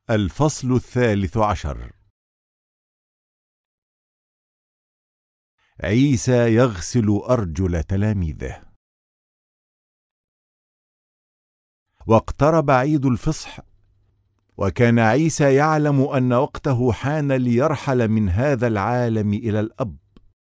الفصل 13. عيسى يغسل أرجل تلاميذه. واقترب عيد الفصح، وكان عيسى يعلم أن وقته حان ليرحل من هذا العالم إلى الأب،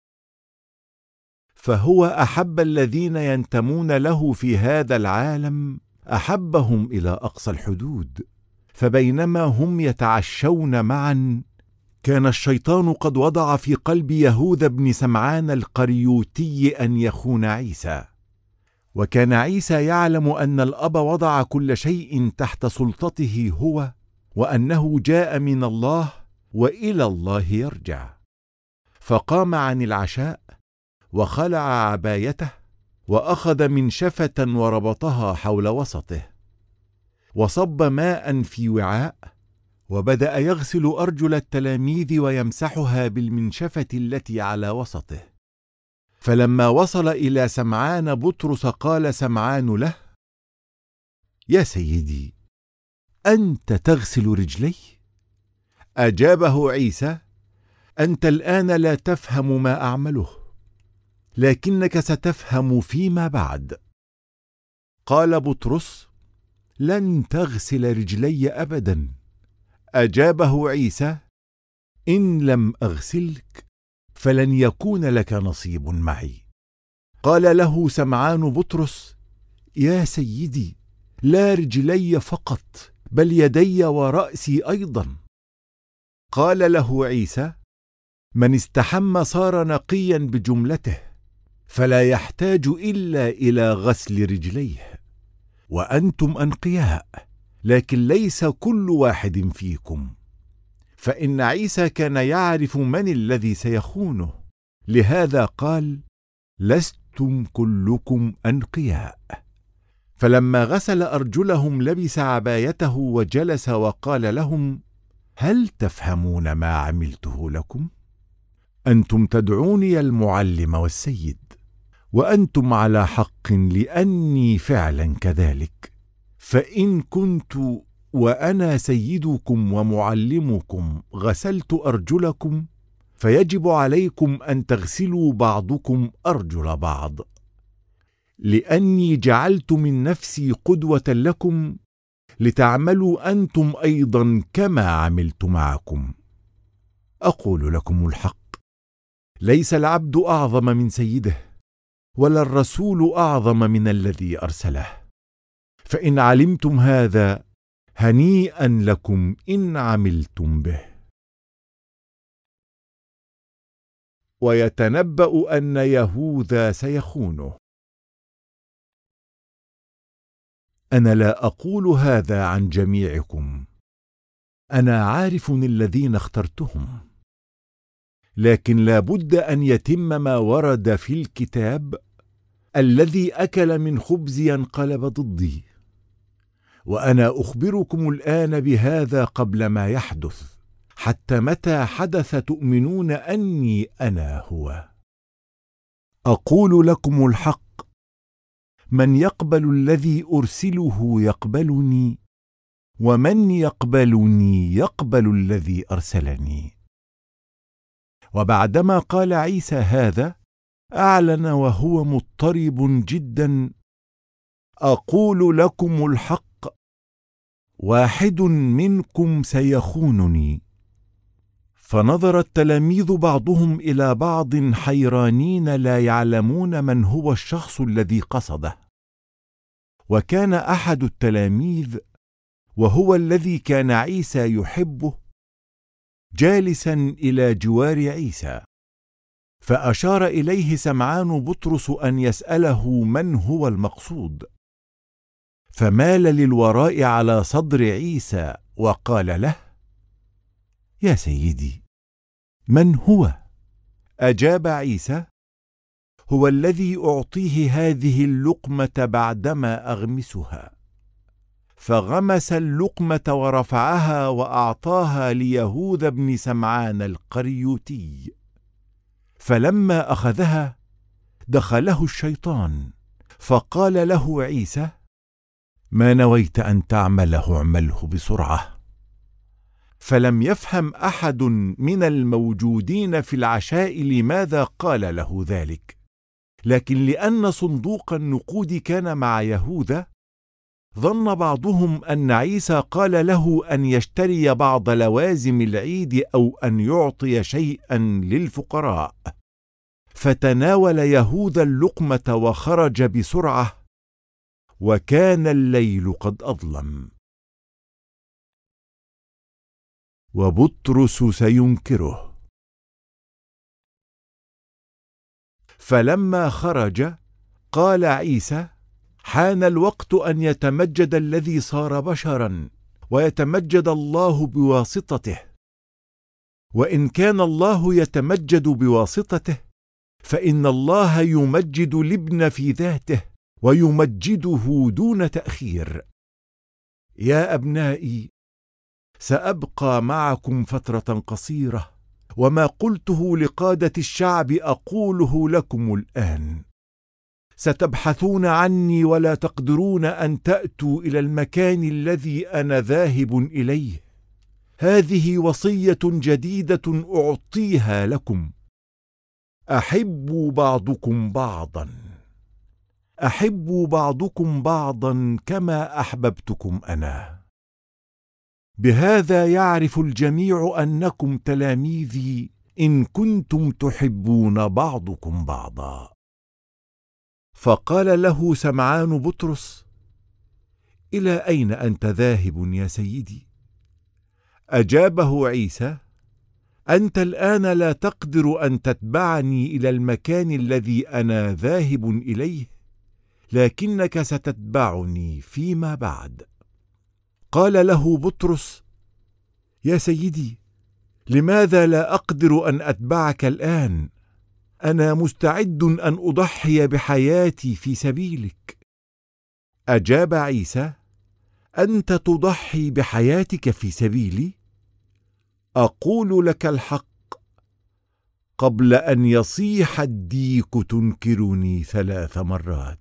فهو أحب الذين ينتمون له في هذا العالم، أحبهم إلى أقصى الحدود. فبينما هم يتعشون معا، كان الشيطان قد وضع في قلب يهوذا بن سمعان القريوتي أن يخون عيسى. وكان عيسى يعلم أن الأب وضع كل شيء تحت سلطته هو، وأنه جاء من الله وإلى الله يرجع. فقام عن العشاء وخلع عبايته، وأخذ منشفة وربطها حول وسطه، وصب ماء في وعاء، وبدأ يغسل أرجل التلاميذ ويمسحها بالمنشفة التي على وسطه. فلما وصل إلى سمعان بطرس قال سمعان له: يا سيدي، أنت تغسل رجلي؟ أجابه عيسى: أنت الآن لا تفهم ما أعمله، لكنك ستفهم فيما بعد. قال بطرس: لن تغسل رجلي أبدا. أجابه عيسى: إن لم أغسلك فلن يكون لك نصيب معي. قال له سمعان بطرس: يا سيدي، لا رجلي فقط، بل يدي ورأسي أيضا. قال له عيسى: من استحم صار نقيا بجملته، فلا يحتاج إلا إلى غسل رجليه. وأنتم أنقياء، لكن ليس كل واحد فيكم. فإن عيسى كان يعرف من الذي سيخونه، لهذا قال: لستم كلكم أنقياء. فلما غسل أرجلهم لبس عبايته وجلس وقال لهم: هل تفهمون ما عملته لكم؟ أنتم تدعوني المعلم والسيد، وأنتم على حق، لأني فعلا كذلك. فإن كنت وأنا سيدكم ومعلمكم غسلت أرجلكم، فيجب عليكم أن تغسلوا بعضكم أرجل بعض، لأني جعلت من نفسي قدوة لكم، لتعملوا أنتم أيضا كما عملت معكم. أقول لكم الحق، ليس العبد أعظم من سيده، ولا الرسول أعظم من الذي أرسله. فإن علمتم هذا، هنيئا لكم إن عملتم به. ويتنبأ أن يهوذا سيخونه. أنا لا أقول هذا عن جميعكم، أنا عارف الذين اخترتهم، لكن لا بد أن يتم ما ورد في الكتاب: الذي أكل من خبزي انقلب ضدي. وأنا أخبركم الآن بهذا قبل ما يحدث، حتى متى حدث تؤمنون أني أنا هو. أقول لكم الحق، من يقبل الذي أرسله يقبلني، ومن يقبلني يقبل الذي أرسلني. وبعدما قال عيسى هذا، أعلن وهو مضطرب جدا: أقول لكم الحق، واحد منكم سيخونني. فنظر التلاميذ بعضهم إلى بعض حيرانين، لا يعلمون من هو الشخص الذي قصده. وكان أحد التلاميذ، وهو الذي كان عيسى يحبه، جالسا إلى جوار عيسى، فأشار إليه سمعان بطرس أن يسأله من هو المقصود. فمال للوراء على صدر عيسى وقال له: يا سيدي، من هو؟ أجاب عيسى: هو الذي أعطيه هذه اللقمة بعدما أغمسها. فغمس اللقمة ورفعها وأعطاها ليهوذا بن سمعان القريوتي. فلما أخذها دخله الشيطان، فقال له عيسى: ما نويت أن تعمله اعمله بسرعة. فلم يفهم أحد من الموجودين في العشاء لماذا قال له ذلك، لكن لأن صندوق النقود كان مع يهوذا ظن بعضهم أن عيسى قال له أن يشتري بعض لوازم العيد أو أن يعطي شيئا للفقراء، فتناول يهوذا اللقمة وخرج بسرعة، وكان الليل قد أظلم. وبطرس سينكره. فلما خرج قال عيسى: حان الوقت أن يتمجد الذي صار بشرا ويتمجد الله بواسطته، وإن كان الله يتمجد بواسطته فإن الله يمجد الابن في ذاته ويمجده دون تأخير. يا أبنائي، سأبقى معكم فترة قصيرة، وما قلته لقادة الشعب أقوله لكم الآن. ستبحثون عني ولا تقدرون أن تأتوا إلى المكان الذي أنا ذاهب إليه. هذه وصية جديدة أعطيها لكم: أحبوا بعضكم بعضا، أحبوا بعضكم بعضا كما أحببتكم أنا. بهذا يعرف الجميع أنكم تلاميذي إن كنتم تحبون بعضكم بعضا. فقال له سمعان بطرس: إلى أين أنت ذاهب يا سيدي؟ أجابه عيسى: أنت الآن لا تقدر أن تتبعني إلى المكان الذي أنا ذاهب إليه، لكنك ستتبعني فيما بعد. قال له بطرس: يا سيدي، لماذا لا أقدر أن أتبعك الآن؟ أنا مستعد أن أضحي بحياتي في سبيلك. أجاب عيسى: أنت تضحي بحياتك في سبيلي؟ أقول لك الحق، قبل أن يصيح الديك تنكرني 3 مرات.